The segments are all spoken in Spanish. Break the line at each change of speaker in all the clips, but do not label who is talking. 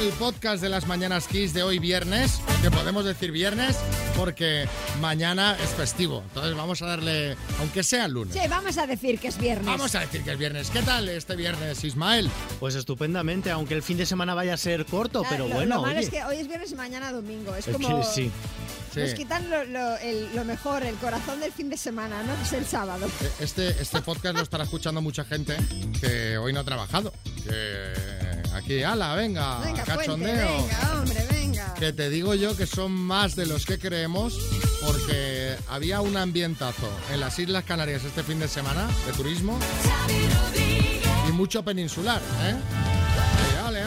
el podcast de las Mañanas Kiss de hoy viernes, que podemos decir viernes porque mañana es festivo. Entonces vamos a darle, aunque sea el lunes.
Sí, vamos a decir que es viernes.
Vamos a decir que es viernes. ¿Qué tal este viernes, Ismael?
Pues estupendamente, aunque el fin de semana vaya a ser corto, pero bueno.
Lo malo es que hoy es viernes y mañana domingo. Es como...
que sí.
Nos quitan lo mejor, el corazón del fin de semana, ¿no? Que es el sábado.
Este podcast lo estará escuchando mucha gente que hoy no ha trabajado. Que aquí, ala, venga cachondeo.
Puente, venga, hombre, venga.
Que te digo yo que son más de los que creemos, porque había un ambientazo en las Islas Canarias este fin de semana de turismo y mucho peninsular, ¿eh? Ale.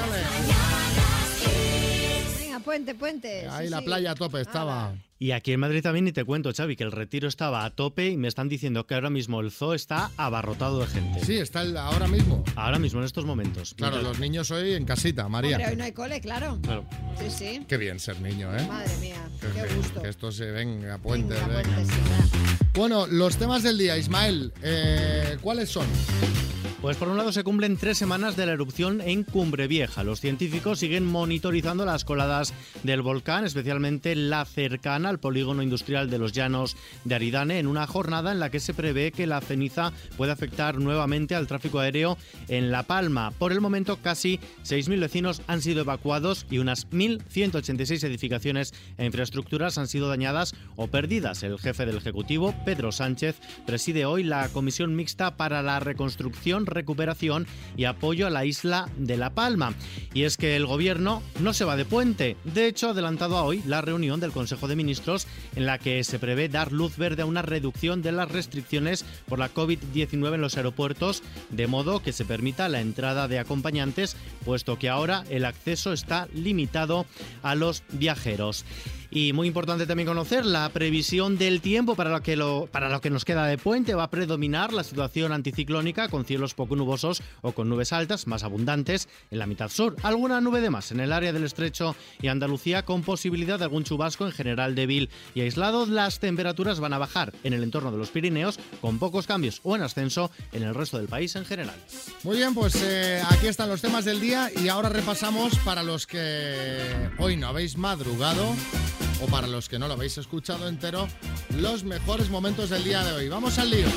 Puente.
Ahí
sí,
la playa a tope estaba.
Y aquí en Madrid también, ni te cuento, Xavi, que el Retiro estaba a tope y me están diciendo que ahora mismo el zoo está abarrotado de gente.
Sí, está ahora mismo.
Ahora mismo, en estos momentos.
Claro, los niños hoy en casita, María.
Hombre, hoy no hay cole, claro. Sí.
Qué bien ser niño, ¿eh?
Madre mía, qué gusto.
Que esto se venga, puente.
Sí,
bueno, los temas del día, Ismael, ¿cuáles son?
Pues por un lado se cumplen 3 semanas de la erupción en Cumbre Vieja. Los científicos siguen monitorizando las coladas del volcán, especialmente la cercana al polígono industrial de los Llanos de Aridane, en una jornada en la que se prevé que la ceniza puede afectar nuevamente al tráfico aéreo en La Palma. Por el momento, casi 6.000 vecinos han sido evacuados y unas 1.186 edificaciones e infraestructuras han sido dañadas o perdidas. El jefe del Ejecutivo, Pedro Sánchez, preside hoy la Comisión Mixta para la Reconstrucción, Recuperación y Apoyo a la isla de La Palma. Y es que el gobierno no se va de puente. De hecho, ha adelantado a hoy la reunión del Consejo de Ministros en la que se prevé dar luz verde a una reducción de las restricciones por la COVID-19 en los aeropuertos, de modo que se permita la entrada de acompañantes, puesto que ahora el acceso está limitado a los viajeros. Y muy importante también conocer la previsión del tiempo para lo que nos queda de puente. Va a predominar la situación anticiclónica con cielos poco nubosos o con nubes altas más abundantes en la mitad sur. Alguna nube de más en el área del Estrecho y Andalucía, con posibilidad de algún chubasco, en general débil y aislado. Las temperaturas van a bajar en el entorno de los Pirineos, con pocos cambios o en ascenso en el resto del país en general.
Muy bien, pues aquí están los temas del día y ahora repasamos para los que hoy no habéis madrugado o para los que no lo habéis escuchado entero, los mejores momentos del día de hoy. ¡Vamos al lío!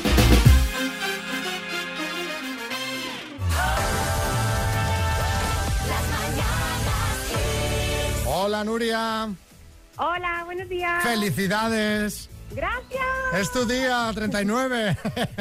Hola, Nuria.
Hola, buenos días.
¡Felicidades!
Gracias.
Es tu día, 39.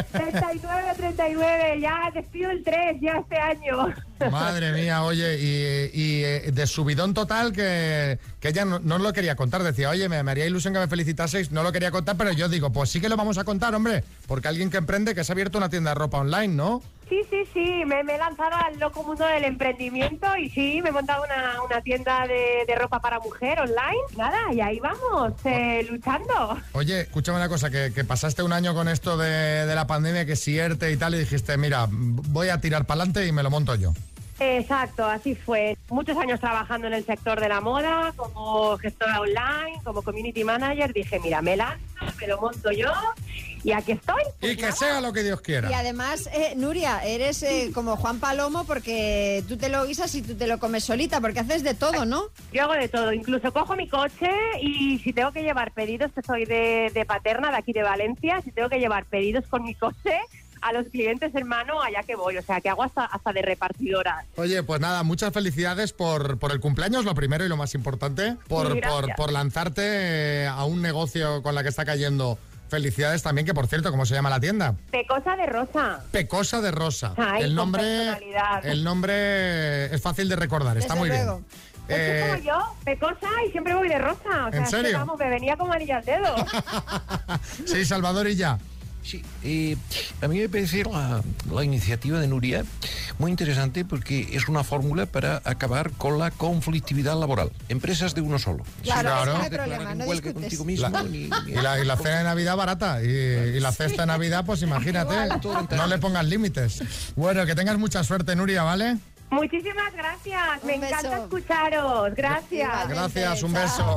39, ya despido el 3 ya este año.
Madre mía, oye, y de subidón total que ella no lo quería contar. Decía, oye, me haría ilusión que me felicitaseis, no lo quería contar, pero yo digo, pues sí que lo vamos a contar, hombre, porque alguien que emprende, que se ha abierto una tienda de ropa online, ¿no?
Sí, me he lanzado al loco mundo del emprendimiento y sí, me he montado una tienda de ropa para mujer online. Nada, y ahí vamos, luchando.
Oye, escúchame una cosa, que pasaste un año con esto de la pandemia, que si ERTE y tal, y dijiste, mira, voy a tirar para adelante y me lo monto yo.
Exacto, así fue. Muchos años trabajando en el sector de la moda, como gestora online, como community manager. Dije, mira, me lanzo, me lo monto yo y aquí estoy.
Y que sea lo que Dios quiera.
Y además, Nuria, eres como Juan Palomo, porque tú te lo guisas y tú te lo comes solita, porque haces de todo, ¿no?
Yo hago de todo, incluso cojo mi coche y si tengo que llevar pedidos, que soy de Paterna, de aquí de Valencia, si tengo que llevar pedidos con mi coche a los clientes, hermano, allá que voy, o sea, que hago hasta de repartidora.
Oye, pues nada, muchas felicidades por el cumpleaños, lo primero y lo más importante, por lanzarte a un negocio con la que está cayendo. Felicidades también, que por cierto, ¿cómo se llama la tienda?
Pecosa de Rosa.
Pecosa de Rosa.
Ay,
el nombre es fácil de recordar, está muy bien.
Es como yo, Pecosa, y siempre voy de rosa. O sea,
¿en serio?
Es que, vamos, me venía como anillo al dedo.
Sí, Salvador y ya.
Sí, a mí me parece la iniciativa de Nuria muy interesante porque es una fórmula para acabar con la conflictividad laboral. Empresas de uno solo.
Claro, no hay
te
problema,
pagan
no
huelga
discutes.
contigo mismo.
Y la cena de Navidad barata. Y la cesta de Navidad, pues imagínate, no le pongas límites. Bueno, que tengas mucha suerte, Nuria, ¿vale?
Muchísimas gracias, me
Un
encanta
beso.
escucharos. Gracias.
Gracias, un
Chao.
beso.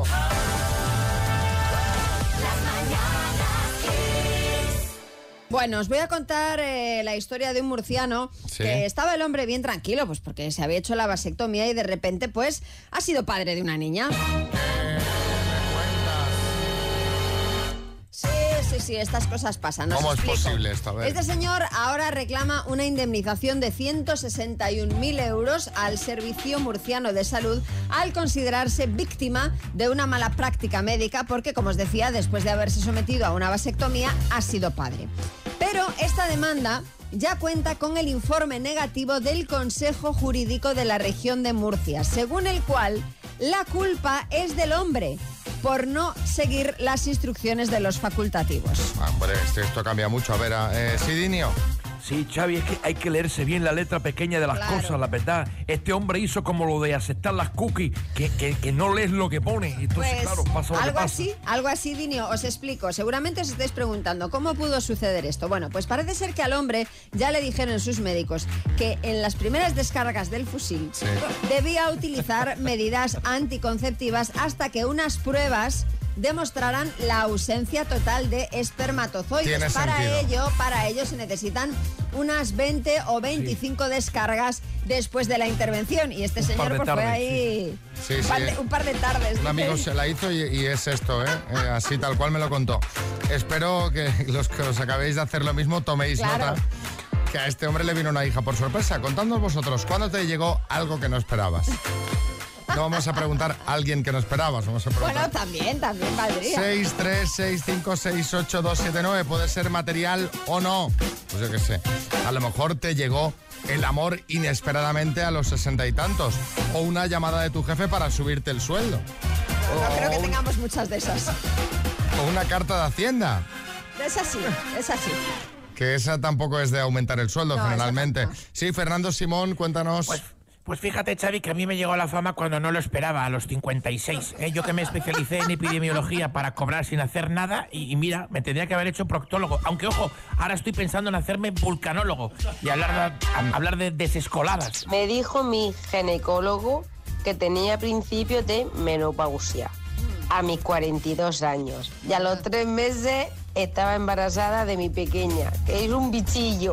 Bueno, os voy a contar la historia de un murciano que estaba el hombre bien tranquilo, pues porque se había hecho la vasectomía y de repente, pues, ha sido padre de una niña. Sí, estas cosas pasan.
¿Cómo es posible esto? A ver.
Este señor ahora reclama una indemnización de 161.000 euros al Servicio Murciano de Salud al considerarse víctima de una mala práctica médica porque, como os decía, después de haberse sometido a una vasectomía, ha sido padre. Pero esta demanda ya cuenta con el informe negativo del Consejo Jurídico de la Región de Murcia, según el cual la culpa es del hombre por no seguir las instrucciones de los facultativos.
Hombre, esto cambia mucho. A ver, Sidinio.
Sí, Xavi, es que hay que leerse bien la letra pequeña de las cosas, la verdad. Este hombre hizo como lo de aceptar las cookies, que no lees lo que pone. Entonces,
pues,
claro, pasa lo que pasa.
Algo así, Dinio, os explico. Seguramente os estáis preguntando, ¿cómo pudo suceder esto? Bueno, pues parece ser que al hombre ya le dijeron sus médicos que en las primeras descargas del fusil debía utilizar medidas anticonceptivas hasta que unas pruebas demostrarán la ausencia total de espermatozoides. Para ello se necesitan unas 20 o 25 descargas después de la intervención. Y este señor pues fue ahí un par de tardes.
Un amigo se la hizo y es esto, así tal cual me lo contó. Espero que los que os acabéis de hacer lo mismo toméis nota. Que a este hombre le vino una hija por sorpresa. Contadnos vosotros, ¿cuándo te llegó algo que no esperabas? No vamos a preguntar a alguien que no esperabas, vamos a preguntar.
Bueno, también valdría.
636568279, puede ser material o no. Pues yo qué sé, a lo mejor te llegó el amor inesperadamente a los 60 y tantos, o una llamada de tu jefe para subirte el sueldo.
No creo que tengamos muchas de esas.
O una carta de Hacienda.
Es así.
Que esa tampoco es de aumentar el sueldo, generalmente. No. Sí, Fernando Simón, cuéntanos.
Pues fíjate, Xavi, que a mí me llegó la fama cuando no lo esperaba, a los 56. Yo que me especialicé en epidemiología para cobrar sin hacer nada y mira, me tendría que haber hecho proctólogo. Aunque, ojo, ahora estoy pensando en hacerme vulcanólogo y hablar de desescoladas.
Me dijo mi ginecólogo que tenía principios de menopausia a mis 42 años. Y a los 3 meses estaba embarazada de mi pequeña, que es un bichillo.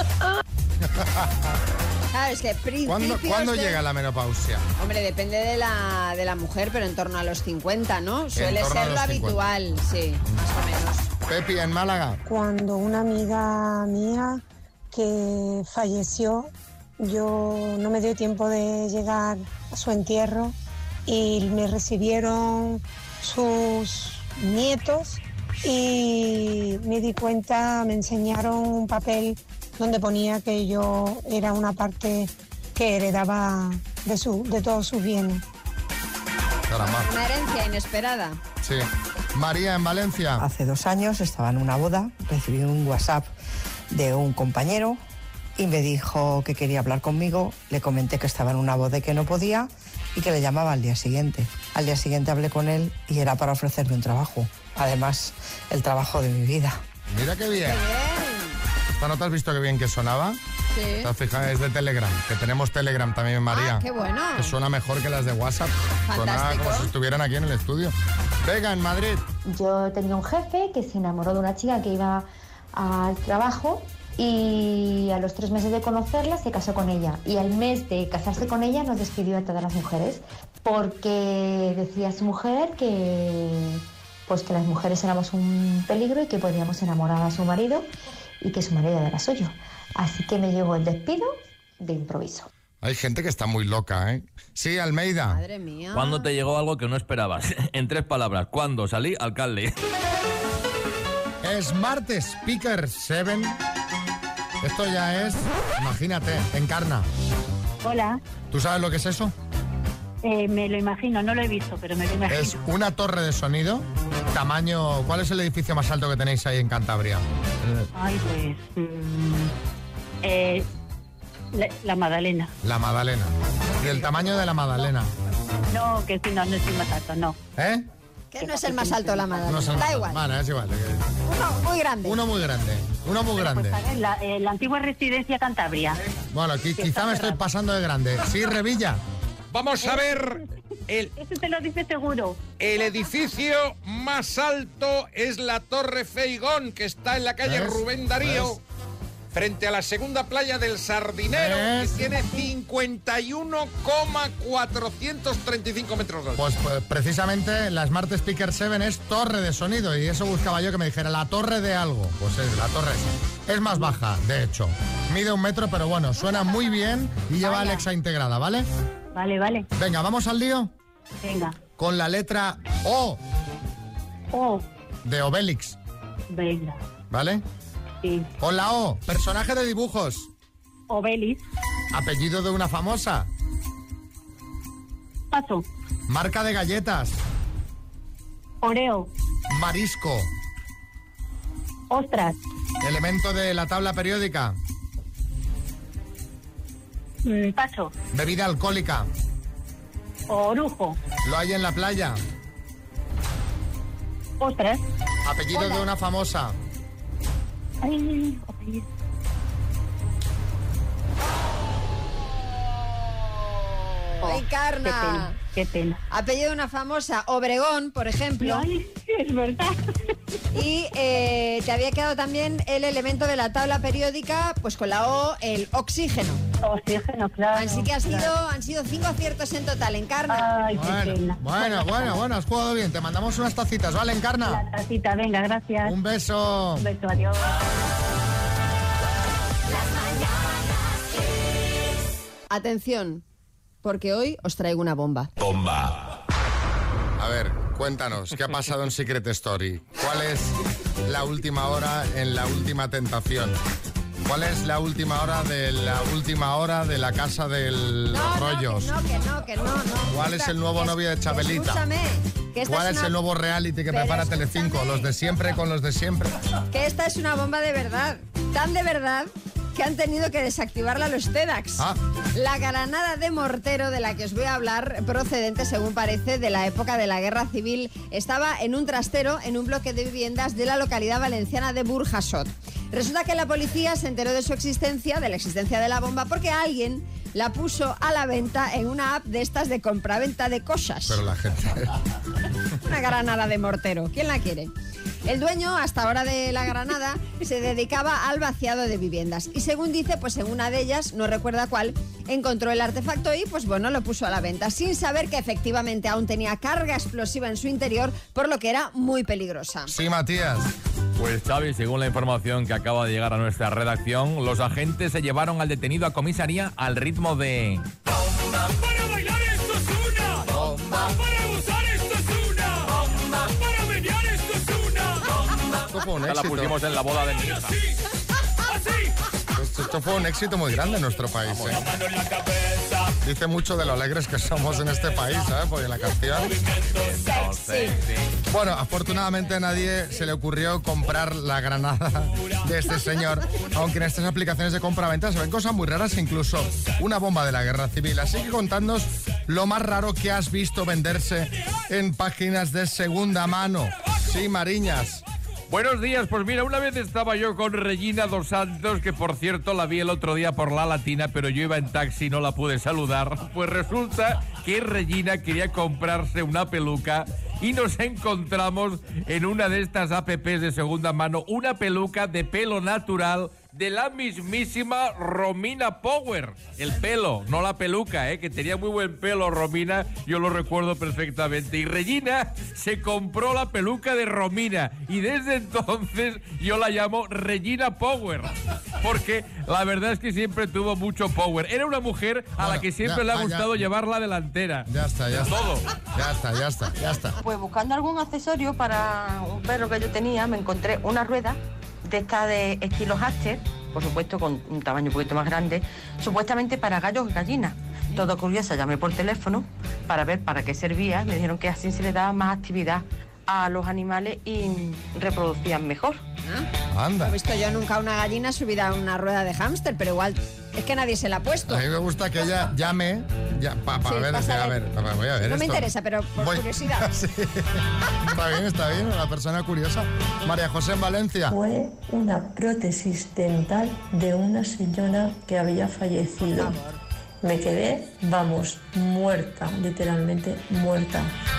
Claro, es que
¿Cuándo llega la menopausia?
Hombre, depende de la mujer, pero en torno a los 50, ¿no? Suele ser lo habitual, sí, más o menos.
Pepi, en Málaga.
Cuando una amiga mía que falleció, yo no me dio tiempo de llegar a su entierro y me recibieron sus nietos y me di cuenta, me enseñaron un papel donde ponía que yo era una parte que heredaba de todos sus bienes.
Caramba.
Una herencia inesperada.
Sí. María, en Valencia.
Hace 2 años estaba en una boda, recibí un WhatsApp de un compañero y me dijo que quería hablar conmigo. Le comenté que estaba en una boda y que no podía y que le llamaba al día siguiente. Al día siguiente hablé con él y era para ofrecerme un trabajo. Además, el trabajo de mi vida.
Mira qué bien.
¡Qué bien!
¿No te has visto qué bien que sonaba?
Sí.
¿Te has fijado? Es de Telegram, que tenemos Telegram también, María.
Ah, qué bueno.
Que suena mejor que las de WhatsApp. Suena como si estuvieran aquí en el estudio. Venga, en Madrid.
Yo tenía un jefe que se enamoró de una chica que iba al trabajo y a los 3 meses de conocerla se casó con ella. Y al mes de casarse con ella nos despidió a todas las mujeres porque decía su mujer que las mujeres éramos un peligro y que podíamos enamorar a su marido y que su marido era suyo. Así que me llegó el despido de improviso.
Hay gente que está muy loca, ¿eh? Sí, Almeida.
Madre mía.
¿Cuándo te llegó algo que no esperabas? En 3 palabras. ¿Cuándo salí alcalde?
Smart Speaker 7. Esto ya es, imagínate, encarna.
Hola.
¿Tú sabes lo que es eso?
Me lo imagino, no lo he visto, pero me lo imagino.
Es una torre de sonido, tamaño... ¿Cuál es el edificio más alto que tenéis ahí en Cantabria?
Ay, pues... la Magdalena.
La Magdalena. ¿Y el tamaño de la Magdalena?
No, que no es el más alto, no.
¿Eh?
Que no es el más alto la Magdalena.
No es el
da
más
igual.
Vale, es igual.
Uno muy grande.
Uno muy grande. Uno muy grande.
Pues, a ver, la antigua residencia Cantabria.
Bueno, quizá me estoy pasando de grande. Sí, Revilla.
Vamos a ver
Eso te lo dice seguro.
El edificio más alto es la Torre Feigón, que está en la calle Rubén Darío, frente a la segunda playa del Sardinero, que tiene 51,435 metros de altura.
Pues precisamente la Smart Speaker 7 es torre de sonido, y eso buscaba yo, que me dijera la torre de algo. Pues es la torre esa. Es más baja, de hecho. Mide 1 metro, pero bueno, suena muy bien y lleva Alexa integrada, ¿vale?
Vale.
Venga, ¿vamos al lío?
Venga.
Con la letra O.
O.
De Obélix.
Venga.
¿Vale?
Sí.
Con la O, personaje de dibujos.
Obélix.
Apellido de una famosa.
Paso.
Marca de galletas.
Oreo.
Marisco.
Ostras.
Elemento de la tabla periódica.
Paso.
Bebida alcohólica.
Orujo.
Lo hay en la playa.
Ostras.
Apellido de una famosa.
Ay, apellido.
Encarna.
Qué pena.
Apellido de una famosa, Obregón, por ejemplo.
Ay, es verdad.
Y te había quedado también el elemento de la tabla periódica, pues con la O, el oxígeno.
Oxígeno, claro.
Así que han sido 5 aciertos en total, Encarna.
Ay, qué pena.
Bueno, has jugado bien. Te mandamos unas tacitas, ¿vale, Encarna?
La tacita, venga, gracias.
Un beso.
Un beso, adiós.
Atención, porque hoy os traigo una bomba.
Bomba. A ver, cuéntanos, ¿qué ha pasado en Secret Story? ¿Cuál es la última hora en La Última Tentación? ¿Cuál es la última hora de la casa de los rollos?
Que no.
¿Cuál es el nuevo novio de Chabelita?
Escúchame.
¿Cuál es el nuevo reality que prepara Telecinco? Los de siempre con los de siempre.
Que esta es una bomba de verdad. Tan de verdad que han tenido que desactivarla los TEDx. La granada de mortero de la que os voy a hablar, procedente, según parece, de la época de la Guerra Civil, estaba en un trastero en un bloque de viviendas de la localidad valenciana de Burjasot. Resulta que la policía se enteró de su existencia, de la existencia de la bomba, porque alguien la puso a la venta en una app de estas de compraventa de cosas.
Pero la gente...
Una granada de mortero. ¿Quién la quiere? El dueño, hasta ahora de la granada, se dedicaba al vaciado de viviendas. Y según dice, pues en una de ellas, no recuerda cuál, encontró el artefacto y, pues bueno, lo puso a la venta, sin saber que efectivamente aún tenía carga explosiva en su interior, por lo que era muy peligrosa.
Sí, Matías.
Pues Xavi, según la información que acaba de llegar a nuestra redacción, los agentes se llevaron al detenido a comisaría al ritmo de...
¡Bomba! ¡Para bailar esto es una! ¡Bomba! ¡Para gozar esto es una! ¡Bomba! ¡Para mediar esto es una! ¡Bomba!
Esto fue un
éxito. La pusimos en la boda de mi hija.
Esto fue un éxito muy grande en nuestro país, Dice mucho de lo alegres que somos en este país, ¿sabes? Porque la canción... Bueno, afortunadamente a nadie se le ocurrió comprar la granada de este señor, aunque en estas aplicaciones de compra-venta se ven cosas muy raras, incluso una bomba de la Guerra Civil. Así que contadnos lo más raro que has visto venderse en páginas de segunda mano. Sí, Mariñas.
Buenos días, pues mira, una vez estaba yo con Regina Dos Santos, que por cierto la vi el otro día por La Latina, pero yo iba en taxi y no la pude saludar. Pues resulta que Regina quería comprarse una peluca y nos encontramos en una de estas apps de segunda mano, una peluca de pelo natural de la mismísima Romina Power. El pelo, no la peluca, que tenía muy buen pelo Romina, yo lo recuerdo perfectamente. Y Regina se compró la peluca de Romina y desde entonces yo la llamo Regina Power, porque la verdad es que siempre tuvo mucho power. Era una mujer a la que siempre le ha gustado llevar la delantera.
Ya está.
Todo.
Ya está.
Pues buscando algún accesorio para un perro que yo tenía, me encontré una rueda de esta de estilo hámster, por supuesto con un tamaño un poquito más grande, supuestamente para gallos y gallinas. Todo curioso, llamé por teléfono para ver para qué servía. Me dijeron que así se le daba más actividad a los animales y reproducían mejor.
Anda.
No he visto yo nunca una gallina subida a una rueda de hámster, pero igual es que nadie se la ha puesto.
A mí me gusta que ella llame para ver, voy a ver
no
esto.
me interesa, pero por curiosidad.
Sí. Está bien, una persona curiosa. María José en Valencia.
Fue una prótesis dental de una señora que había fallecido. Me quedé, vamos, muerta, literalmente muerta.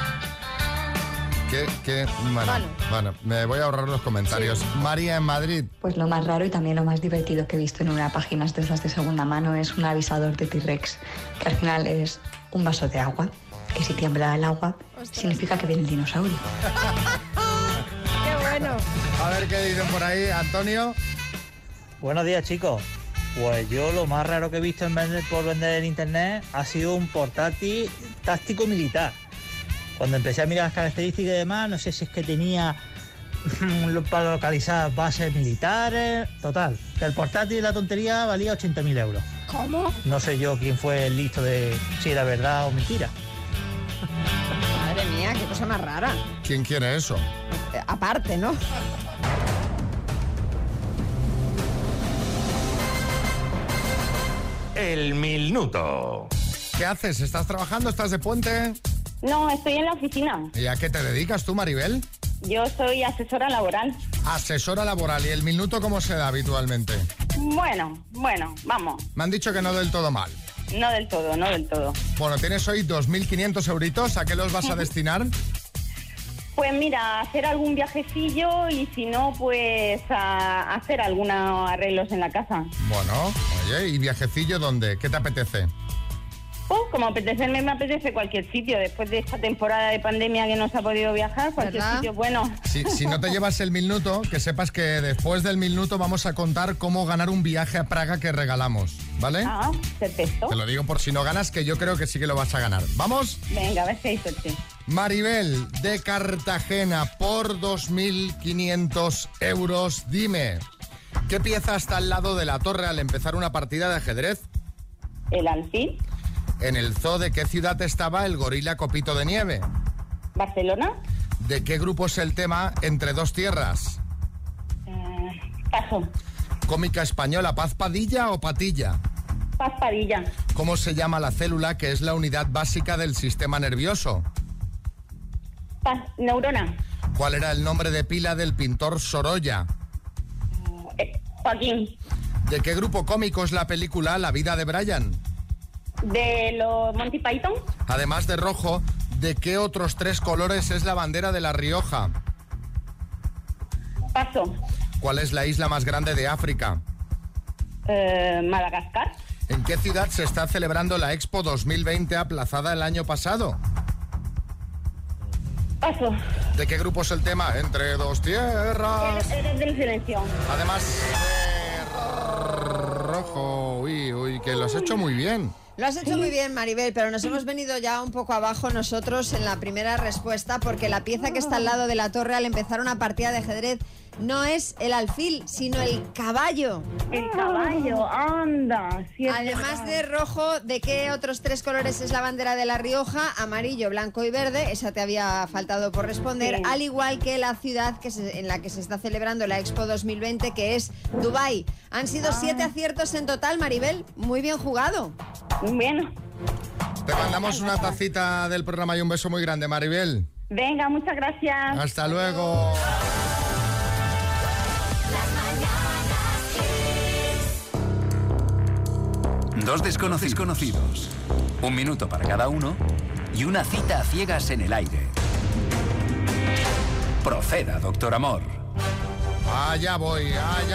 Bueno, me voy a ahorrar los comentarios. Sí. María en Madrid.
Pues lo más raro y también lo más divertido que he visto en una página de esas de segunda mano es un avisador de T-Rex, que al final es un vaso de agua, que si tiembla el agua, significa que viene el dinosaurio.
¡Qué bueno!
A ver qué dicen por ahí, Antonio.
Buenos días, chicos. Pues yo lo más raro que he visto por vender en internet ha sido un portátil táctico militar. Cuando empecé a mirar las características y demás, no sé si es que tenía para localizar bases militares. Total, que el portátil, la tontería, valía 80.000 euros.
¿Cómo?
No sé yo quién fue el listo de si era verdad o mentira.
Madre mía, qué cosa más rara.
¿Quién quiere eso?
Aparte, ¿no?
El minuto.
¿Qué haces? ¿Estás trabajando? ¿Estás de puente?
No, estoy en la oficina.
¿Y a qué te dedicas tú, Maribel?
Yo soy asesora laboral.
Asesora laboral. ¿Y el minuto cómo se da habitualmente?
Bueno, vamos.
Me han dicho que no del todo mal.
No del todo.
Bueno, tienes hoy 2.500 euritos. ¿A qué los vas a destinar?
Pues mira, a hacer algún viajecillo y si no, pues a hacer algunos arreglos en la casa.
Bueno, oye, ¿y viajecillo dónde? ¿Qué te apetece?
Como apetecerme, me apetece cualquier sitio. Después de esta temporada de pandemia que no se ha podido viajar, cualquier sitio bueno.
Si no te llevas el minuto, que sepas que después del minuto vamos a contar cómo ganar un viaje a Praga que regalamos, ¿vale?
Ah, perfecto.
Te lo digo por si no ganas, que yo creo que sí que lo vas a ganar. ¿Vamos?
Venga, a ver si hay suerte.
Maribel, de Cartagena, por 2.500 euros, dime, ¿qué pieza está al lado de la torre al empezar una partida de ajedrez?
El alfil.
¿En el zoo de qué ciudad estaba el gorila Copito de Nieve?
Barcelona.
¿De qué grupo es el tema Entre dos tierras?
Paso.
¿Cómica española, Paz Padilla o Patilla?
Paz Padilla.
¿Cómo se llama la célula que es la unidad básica del sistema nervioso?
Neurona.
¿Cuál era el nombre de pila del pintor Sorolla?
Joaquín.
¿De qué grupo cómico es la película La vida de Brian?
De los Monty Python.
Además de rojo, ¿de qué otros 3 colores es la bandera de La Rioja?
Paso.
¿Cuál es la isla más grande de África?
Madagascar.
¿En qué ciudad se está celebrando la Expo 2020 aplazada el año pasado?
Paso.
¿De qué grupo es el tema Entre dos tierras?
Eres del silencio.
Además de rojo. Uy, que lo has hecho muy bien.
Lo has hecho muy bien, Maribel, pero nos hemos venido ya un poco abajo nosotros en la primera respuesta porque la pieza que está al lado de la torre al empezar una partida de ajedrez no es el alfil, sino el caballo.
El caballo, anda. Sí,
además de rojo, ¿de qué otros 3 colores es la bandera de La Rioja? Amarillo, blanco y verde. Esa te había faltado por responder. Sí. Al igual que la ciudad en la que se está celebrando la Expo 2020, que es Dubái. Han sido 7 aciertos en total, Maribel. Muy bien jugado.
Bien.
Te mandamos una tacita del programa y un beso muy grande, Maribel.
Venga, muchas gracias.
Hasta luego.
Dos desconocidos, un minuto para cada uno y una cita a ciegas en el aire. Proceda, doctor Amor.
Allá voy.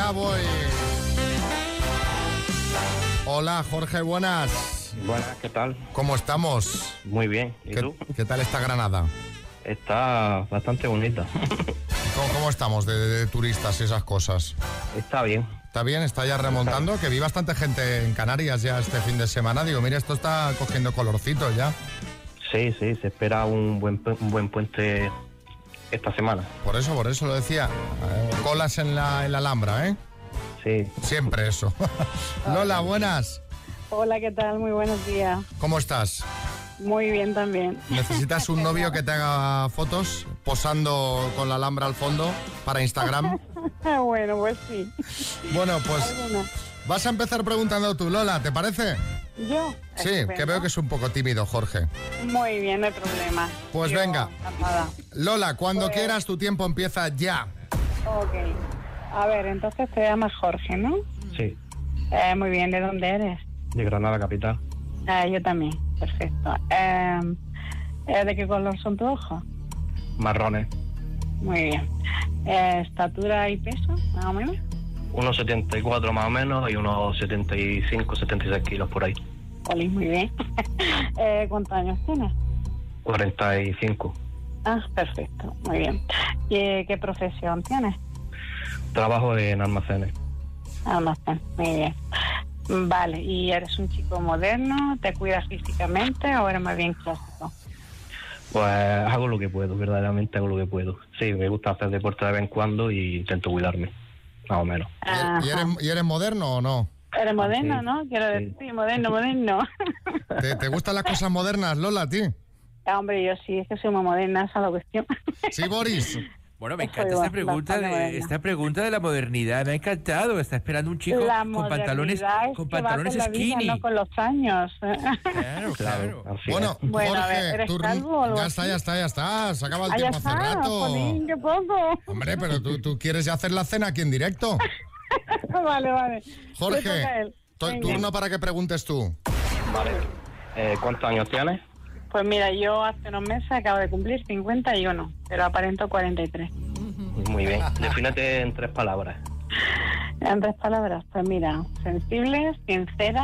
Hola, Jorge, buenas.
Buenas, ¿qué tal?
¿Cómo estamos?
Muy bien, ¿y tú?
¿Qué tal está Granada?
Está bastante bonita.
¿Cómo estamos de turistas y esas cosas?
Está bien.
¿Está bien? ¿Está ya remontando? Que vi bastante gente en Canarias ya este fin de semana. Digo, mira, esto está cogiendo colorcito ya.
Sí, se espera un buen puente esta semana.
Por eso lo decía. Colas en la Alhambra, ¿eh?
Sí.
Siempre eso. Lola, buenas.
Hola, ¿qué tal? Muy buenos días.
¿Cómo estás?
Muy bien también.
¿Necesitas un novio que te haga fotos posando con la Alhambra al fondo para Instagram?
Bueno, pues sí.
Bueno, pues vas a empezar preguntando tú, Lola, ¿te parece?
¿Yo?
Sí,
Estupendo.
Que veo que es un poco tímido, Jorge.
Muy bien, no hay problema.
Pues
Yo,
venga.
encantada.
Lola, cuando quieras, tu tiempo empieza ya.
Ok. A ver, entonces te llamas Jorge, ¿no?
Sí.
Muy bien, ¿de dónde eres?
De Granada capital.
Yo también, perfecto. ¿De qué color son tus ojos?
Marrones.
Muy bien. ¿Estatura y peso, más o menos?
Unos 74 más o menos y unos 75, 76 kilos por ahí.
Oli, muy bien. ¿Cuántos años tienes?
45.
Ah, perfecto, muy bien. ¿Y qué profesión tienes?
Trabajo en almacenes.
Almacén, muy bien. Vale, ¿y eres un chico moderno? ¿Te cuidas físicamente o eres más bien clásico?
Pues hago lo que puedo, verdaderamente hago lo que puedo. Sí, me gusta hacer deporte de vez en cuando y intento cuidarme, más o menos.
¿Y eres moderno o no?
Eres moderno,
sí,
¿no? Quiero decir, sí, moderno.
¿Te gustan las cosas modernas, Lola, a ti?
Hombre, yo sí, es que soy muy moderna, esa es la cuestión.
Sí, Boris.
Bueno, me encanta esta pregunta de la modernidad. Me ha encantado. Está esperando un chico con pantalones skinny.
No con los años.
Claro.
Bueno,
Bueno,
Jorge,
a ver, ¿eres calvo o algo
ya
así?
está. Se acaba el tiempo hace
Ya está,
rato.
jolín, qué poco.
Hombre, pero tú quieres ya hacer la cena aquí en directo.
Vale. Le toca a
Jorge,
él. Venga.
turno para que preguntes tú.
Vale. ¿Cuántos años tienes?
Pues mira, yo hace unos meses acabo de cumplir 51, pero aparento 43.
Muy bien. Defínete en 3 palabras.
En 3 palabras, pues mira, sensible, sincera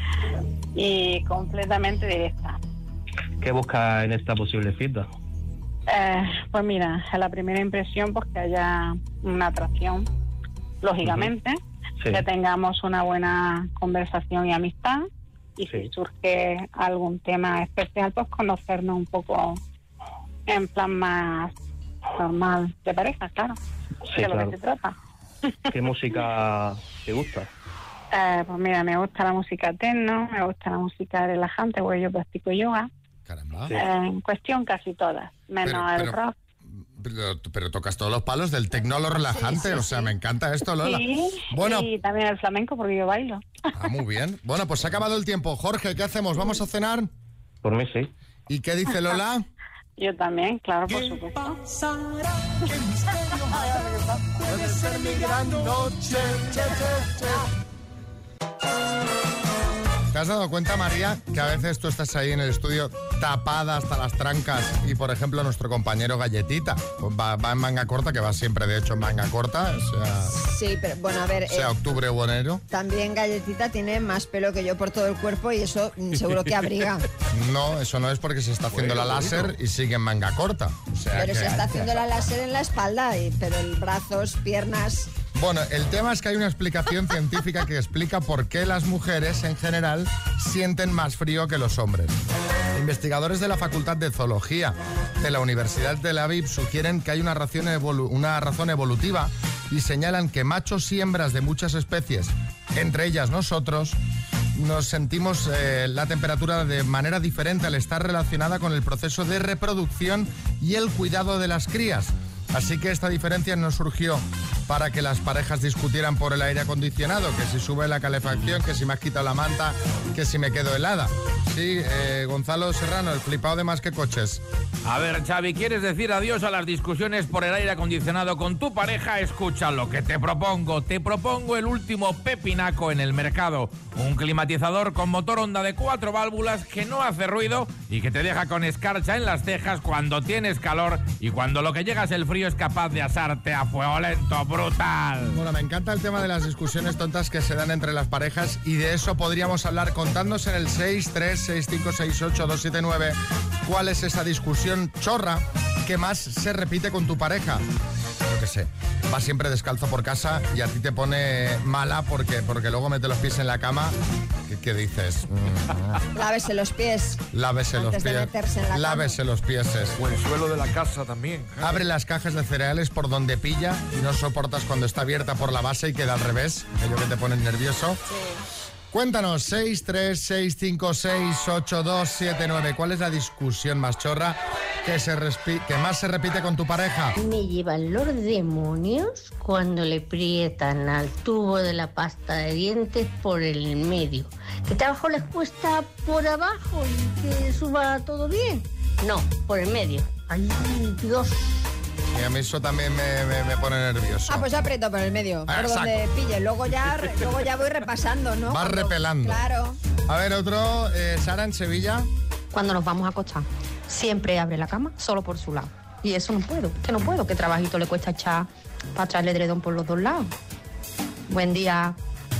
y completamente directa.
¿Qué buscas en esta posible cita?
Pues mira, a la primera impresión, pues que haya una atracción, lógicamente,
Sí.
que tengamos una buena conversación y amistad, y si surge algún tema especial, pues conocernos un poco en plan más normal de pareja, claro,
Sí,
de lo
claro.
que se trata.
¿Qué música te gusta?
Pues mira, me gusta la música techno, me gusta la música relajante, porque yo practico yoga.
Caramba.
En cuestión casi todas, menos el rock.
Pero tocas todos los palos del tecno, lo relajante. O sea, me encanta esto, Lola.
Sí,
Bueno,
y también el flamenco, porque yo bailo.
muy bien. Bueno, pues se ha acabado el tiempo. Jorge, ¿qué hacemos? ¿Vamos a cenar?
Por mí sí.
¿Y qué dice Lola?
Yo también, claro, por supuesto.
Puede ser mi gran noche. ¿Te has dado cuenta, María, que a veces tú estás ahí en el estudio tapada hasta las trancas y, por ejemplo, nuestro compañero Galletita pues va en manga corta, que va siempre, de hecho, en manga corta,
Sí, pero bueno, a ver...
sea octubre o enero?
También Galletita tiene más pelo que yo por todo el cuerpo y eso seguro que abriga.
No, eso no es porque se está haciendo la láser y sigue en manga corta. O sea
Pero
que-
se está haciendo la láser en la espalda, pero el brazos, piernas...
Bueno, el tema es que hay una explicación científica que explica por qué las mujeres en general sienten más frío que los hombres. Investigadores de la Facultad de Zoología de la Universidad de Tel Aviv sugieren que hay una razón evolutiva y señalan que machos y hembras de muchas especies, entre ellas nosotros, nos sentimos la temperatura de manera diferente al estar relacionada con el proceso de reproducción y el cuidado de las crías. Así que esta diferencia no surgió para que las parejas discutieran por el aire acondicionado, que si sube la calefacción, que si me has quitado la manta, que si me quedo helada. Sí, Gonzalo Serrano, el flipado de Más que Coches.
A ver, Xavi, ¿quieres decir adiós a las discusiones por el aire acondicionado con tu pareja? Escucha lo que te propongo. Te propongo el último pepinaco en el mercado. Un climatizador con motor Honda de 4 válvulas que no hace ruido y que te deja con escarcha en las cejas cuando tienes calor y cuando lo que llega es el frío es capaz de asarte a fuego lento, brutal.
Bueno, me encanta el tema de las discusiones tontas que se dan entre las parejas y de eso podríamos hablar contándonos en el 636568279 cuál es esa discusión chorra que más se repite con tu pareja. Yo qué sé, vas siempre descalzo por casa y a ti te pone mala porque luego mete los pies en la cama. ¿Qué dices?
Lávese los pies.
Lávese los
Antes de
pies.
meterse en la cama.
Lávese los pies.
O el suelo de la casa también.
Abre las cajas de cereales por donde pilla y no soportas cuando está abierta por la base y queda al revés, aquello que te pone nervioso. Cuéntanos, 636568279. ¿Cuál es la discusión más chorra que más se repite con tu pareja?
Me llevan los demonios cuando le aprietan al tubo de la pasta de dientes por el medio. ¿Que trabajo les cuesta por abajo y que suba todo bien? No, por el medio. ¡Ay, Dios!
Y a mí eso también me pone nervioso.
Ah, pues aprieto por el medio, por
Exacto.
donde pille. Luego ya voy repasando, ¿no?
Vas repelando.
Claro.
A ver, otro, Sara, en Sevilla.
Cuando nos vamos a acostar, siempre abre la cama solo por su lado. Y eso no puedo, que trabajito le cuesta echar para traerle edredón por los dos lados. Buen día.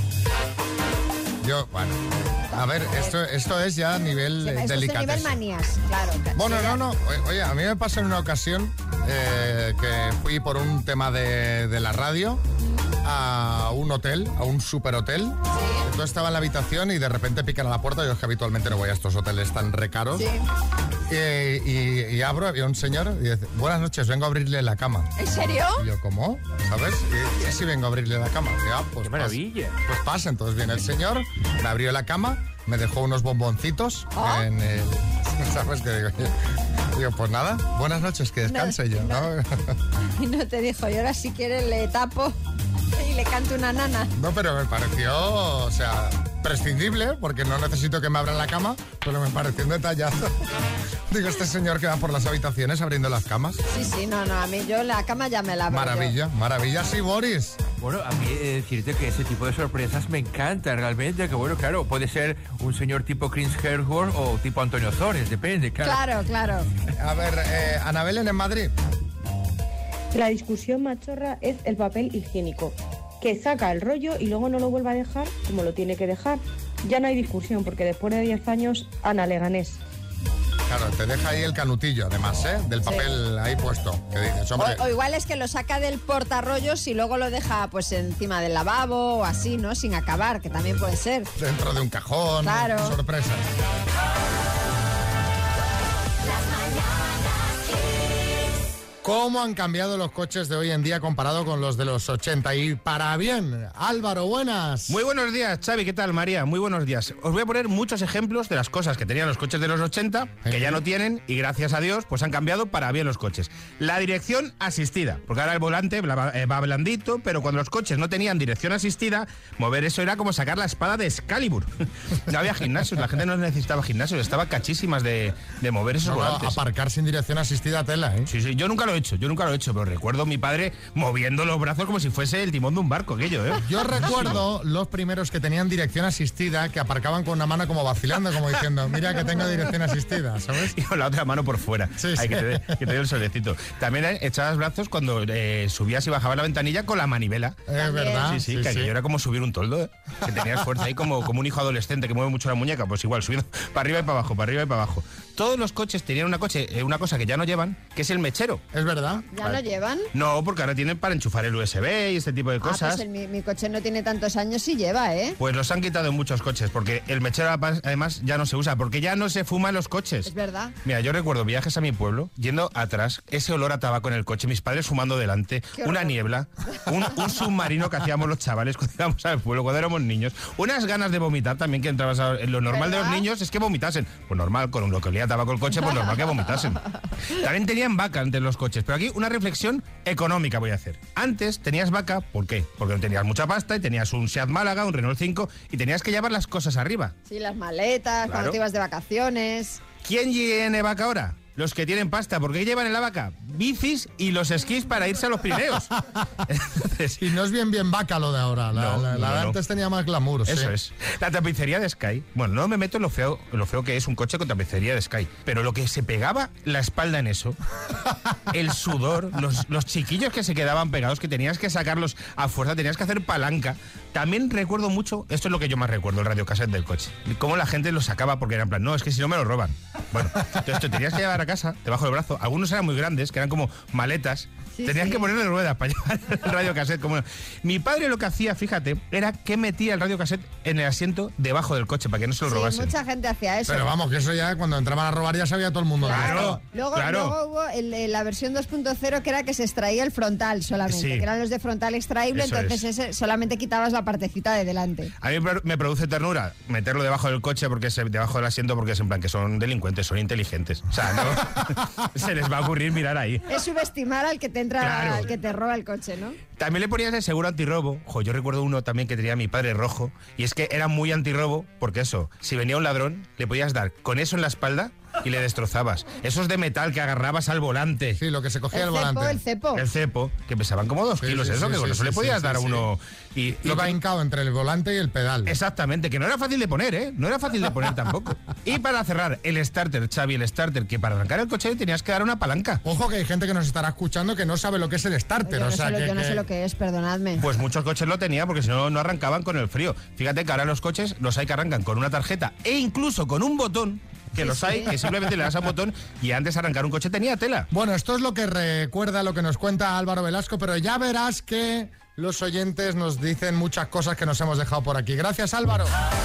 Bueno, a ver, esto es ya a nivel
Esto es a nivel manías, claro.
Bueno, no. Oye, a mí me pasó en una ocasión que fui por un tema de la radio a un hotel, a un superhotel. Sí. Entonces estaba en la habitación y de repente pican a la puerta. Yo es que habitualmente no voy a estos hoteles tan recaros. Sí. Y abro, había un señor y dice, buenas noches, vengo a abrirle la cama.
¿En serio?
Y yo, ¿cómo? ¿Sabes? Y sí, vengo a abrirle la cama. Y, pues,
¡qué maravilla!
Pues pasa, entonces viene el señor, me abrió la cama, me dejó unos bomboncitos en el... ¿Sabes qué digo? Pues nada, buenas noches, que descanse yo, ¿no?
Y no te dijo, y ahora si quieres le tapo y le canto una nana.
No, pero me pareció, o sea, prescindible, porque no necesito que me abran la cama, pero me pareció un detallazo. Digo, este señor que va por las habitaciones abriendo las camas.
Sí, no, a mí yo la cama ya me la abro.
Maravilla, sí, Boris.
Bueno, a mí decirte que ese tipo de sorpresas me encantan realmente, que bueno, claro, puede ser un señor tipo Chris Hemsworth o tipo Antonio Zores, depende, claro.
Claro.
A ver, Ana Belén en Madrid.
La discusión machorra es el papel higiénico, que saca el rollo y luego no lo vuelve a dejar como lo tiene que dejar. Ya no hay discusión, porque después de 10 años, Ana Leganés.
Claro, te deja ahí el canutillo, además, del papel ahí puesto. Que dices, hombre...
o igual es que lo saca del portarrollos y luego lo deja pues encima del lavabo o así, ¿no? Sin acabar, que también puede ser.
Dentro de un cajón.
Claro.
Sorpresa. ¿Cómo han cambiado los coches de hoy en día comparado con los de los 80? Y para bien, Álvaro, buenas.
Muy buenos días, Xavi, ¿qué tal, María? Muy buenos días. Os voy a poner muchos ejemplos de las cosas que tenían los coches de los 80, que ya no tienen, y gracias a Dios, pues han cambiado para bien los coches. La dirección asistida, porque ahora el volante va blandito, pero cuando los coches no tenían dirección asistida, mover eso era como sacar la espada de Excalibur. No había gimnasios, la gente no necesitaba gimnasios, estaba cachísimas de mover esos volantes.
Aparcar sin dirección asistida, tela, ¿eh?
Sí, yo nunca lo he hecho, pero recuerdo a mi padre moviendo los brazos como si fuese el timón de un barco, aquello, ¿eh?
Yo recuerdo los primeros que tenían dirección asistida, que aparcaban con una mano como vacilando, como diciendo, mira que tengo dirección asistida, ¿sabes?
Y con la otra mano por fuera.
Sí.
Que te dé el solecito. También echabas brazos cuando subías y bajabas la ventanilla con la manivela.
Es verdad.
Sí, que aquello era como subir un toldo, ¿eh? Que tenías fuerza ahí como un hijo adolescente que mueve mucho la muñeca, pues igual, subiendo para arriba y para abajo. Todos los coches tenían una cosa que ya no llevan, que es el mechero.
Es verdad.
¿Ya lo llevan?
No, porque ahora tienen para enchufar el USB y este tipo de cosas.
Pues mi coche no tiene tantos años y lleva, ¿eh?
Pues los han quitado en muchos coches, porque el mechero además ya no se usa, porque ya no se fuma en los coches.
Es verdad.
Mira, yo recuerdo viajes a mi pueblo, yendo atrás, ese olor a tabaco en el coche, mis padres fumando delante, una niebla, un submarino que hacíamos los chavales cuando íbamos al pueblo, cuando éramos niños, unas ganas de vomitar también que entrabas en lo normal. ¿Verdad? De los niños es que vomitasen. Pues normal, con lo que olía a tabaco el coche, pues normal que vomitasen. También tenían vaca entre los coches, pero aquí una reflexión económica voy a hacer. Antes tenías vaca, ¿por qué? Porque no tenías mucha pasta y tenías un Seat Málaga, un Renault 5 y tenías que llevar las cosas arriba.
Sí, las maletas, claro. Cuando te ibas de vacaciones.
¿Quién tiene vaca ahora? Los que tienen pasta, porque llevan en la vaca bicis y los esquís para irse a los Pirineos.
Entonces, y no es bien vaca lo de ahora. La de antes tenía más glamour.
Eso es. La tapicería de Sky. Bueno, no me meto en lo feo que es un coche con tapicería de Sky. Pero lo que se pegaba la espalda en eso, el sudor, los chiquillos que se quedaban pegados, que tenías que sacarlos a fuerza, tenías que hacer palanca. También recuerdo mucho, esto es lo que yo más recuerdo, el radiocassette del coche. Cómo la gente lo sacaba porque era en plan, no, es que si no me lo roban. Bueno, entonces te tenías que llevar a casa, debajo del brazo. Algunos eran muy grandes, que eran como maletas. Tenías que ponerle ruedas para llevar el radiocassette. Mi padre lo que hacía, fíjate, era que metía el radiocassette en el asiento debajo del coche para que no se lo robasen.
Mucha gente hacía eso.
Pero vamos, que eso ya cuando entraban a robar ya sabía todo el mundo.
Claro.
Luego hubo la versión 2.0 que era que se extraía el frontal solamente, que eran los de frontal extraíble, eso entonces ese solamente quitabas la partecita de delante.
A mí me produce ternura meterlo debajo del coche, debajo del asiento, porque es en plan que son delincuentes, son inteligentes. O sea, no se les va a ocurrir mirar ahí.
Es subestimar al que te entra, al que te roba el coche, ¿no?
También le ponías el seguro antirrobo. Yo recuerdo uno también que tenía mi padre rojo, y es que era muy antirrobo, porque eso, si venía un ladrón, le podías dar con eso en la espalda y le destrozabas. Esos de metal que agarrabas al volante.
Sí, lo que se cogía el volante.
El cepo, que pesaban como 2 kilos, eso, que con eso le podías dar a uno... Y
lo va hincado entre el volante y el pedal.
Exactamente, que no era fácil de poner, ¿eh? No era fácil de poner tampoco. Y para cerrar, el starter, Xavi, el starter, que para arrancar el coche tenías que dar una palanca.
Ojo, que hay gente que nos estará escuchando que no sabe lo que es el starter.
Yo no sé lo que es, perdonadme.
Pues muchos coches lo tenían porque si no, no arrancaban con el frío. Fíjate que ahora los coches los hay que arrancan con una tarjeta e incluso con un botón, que los hay, que simplemente le das a un botón, y antes arrancar un coche tenía tela.
Bueno, esto es lo que recuerda, lo que nos cuenta Álvaro Velasco, pero ya verás que los oyentes nos dicen muchas cosas que nos hemos dejado por aquí. Gracias, Álvaro.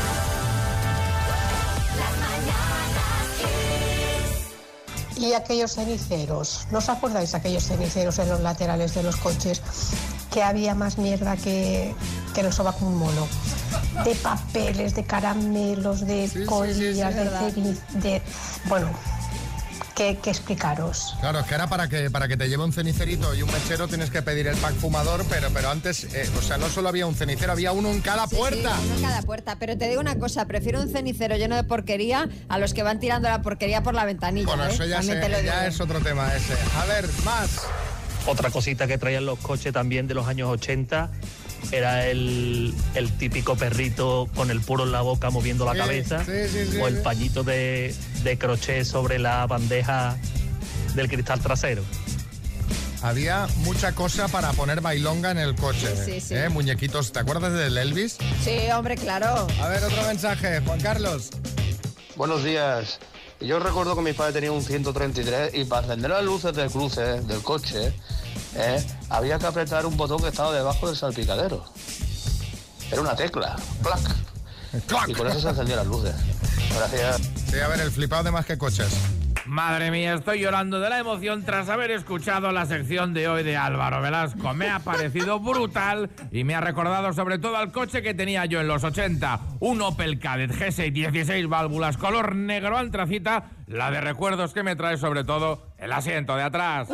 Y aquellos ceniceros, ¿no os acordáis aquellos ceniceros en los laterales de los coches? Que había más mierda que no soba con un mono. De papeles, de caramelos, de colillas, de... Bueno, ¿qué explicaros?
Claro, es que era para que te lleve un cenicerito y un mechero tienes que pedir el pack fumador, pero antes, o sea, no solo había un cenicero, había uno en cada puerta.
Sí, uno en cada puerta, pero te digo una cosa, prefiero un cenicero lleno de porquería a los que van tirando la porquería por la ventanilla.
Bueno, eso ya es otro tema ese. A ver, más.
Otra cosita que traían los coches también de los años 80 era el típico perrito con el puro en la boca moviendo la cabeza, o el pañito de crochet sobre la bandeja del cristal trasero.
Había mucha cosa para poner bailonga en el coche.
Sí.
Muñequitos, ¿te acuerdas del Elvis?
Sí, hombre, claro.
A ver, otro mensaje, Juan Carlos.
Buenos días. Yo recuerdo que mi padre tenía un 133 y para encender las luces del cruce del coche, había que apretar un botón que estaba debajo del salpicadero. Era una tecla, ¡clac! Y con eso se encendían las luces. Gracias.
Sí, a ver, el flipado de Más que Coches.
Madre mía, estoy llorando de la emoción tras haber escuchado la sección de hoy de Álvaro Velasco. Me ha parecido brutal y me ha recordado sobre todo al coche que tenía yo en los 80. Un Opel Kadett G6 16 válvulas color negro antracita. La de recuerdos que me trae sobre todo el asiento de atrás.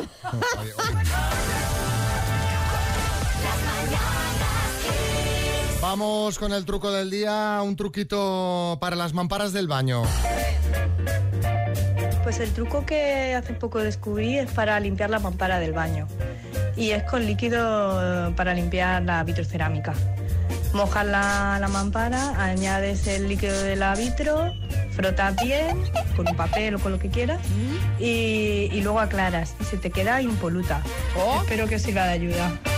Vamos con el truco del día, un truquito para las mamparas del baño.
Pues el truco que hace poco descubrí es para limpiar la mampara del baño. Y es con líquido para limpiar la vitrocerámica. Mojas la mampara, añades el líquido de la vitro, frotas bien, con un papel o con lo que quieras, y luego aclaras. Y se te queda impoluta. Espero que sirva de ayuda.